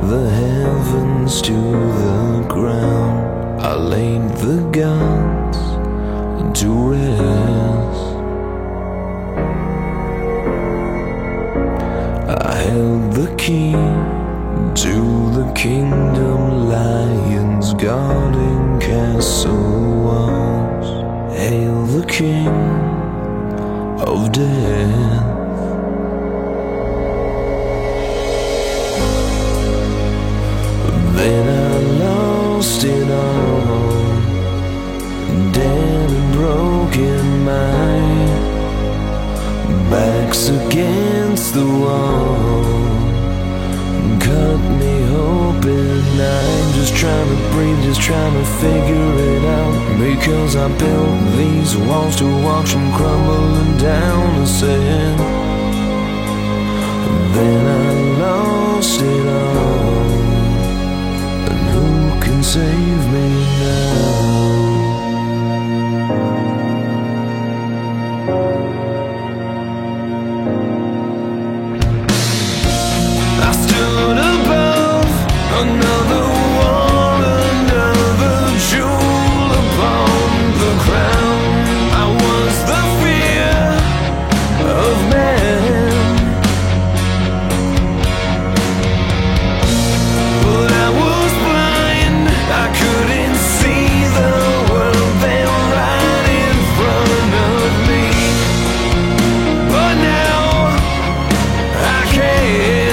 the heavens to the ground. I laid the gods to rest. I held the key to the kingdom, lions guarding castle walls. Hail the king of death. Then I lost it all, dead and broken, my back's against the wall, cut me open. I'm just trying to breathe, just trying to figure it out, because I built these walls to watch them crumbling down. I said, then I lost it all, and who can save me now? Another war, another jewel upon the crown. I was the fear of man, but I was blind. I couldn't see the world there right in front of me, but now I can.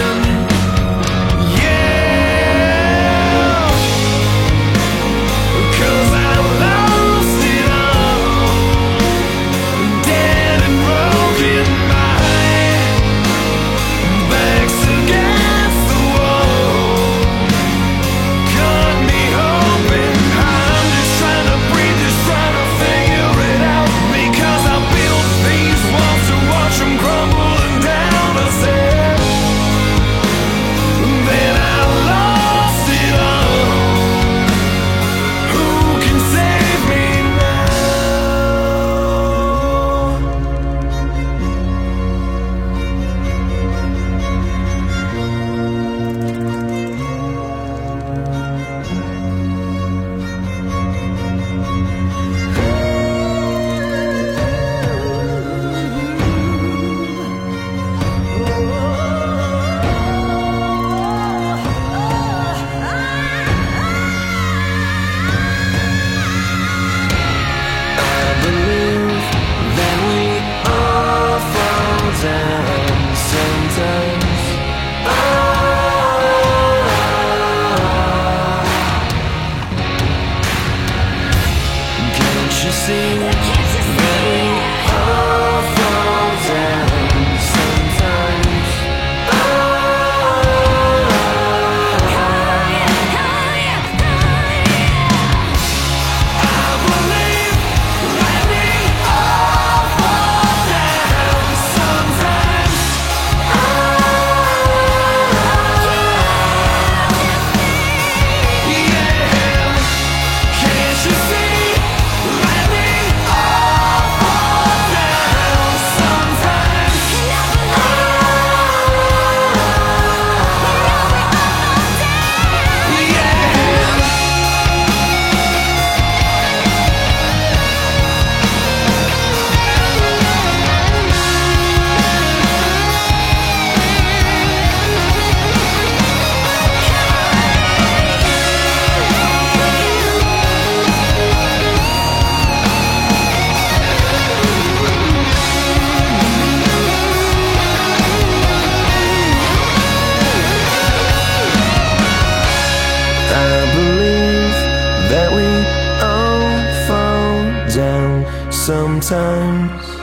That we all fall down sometimes.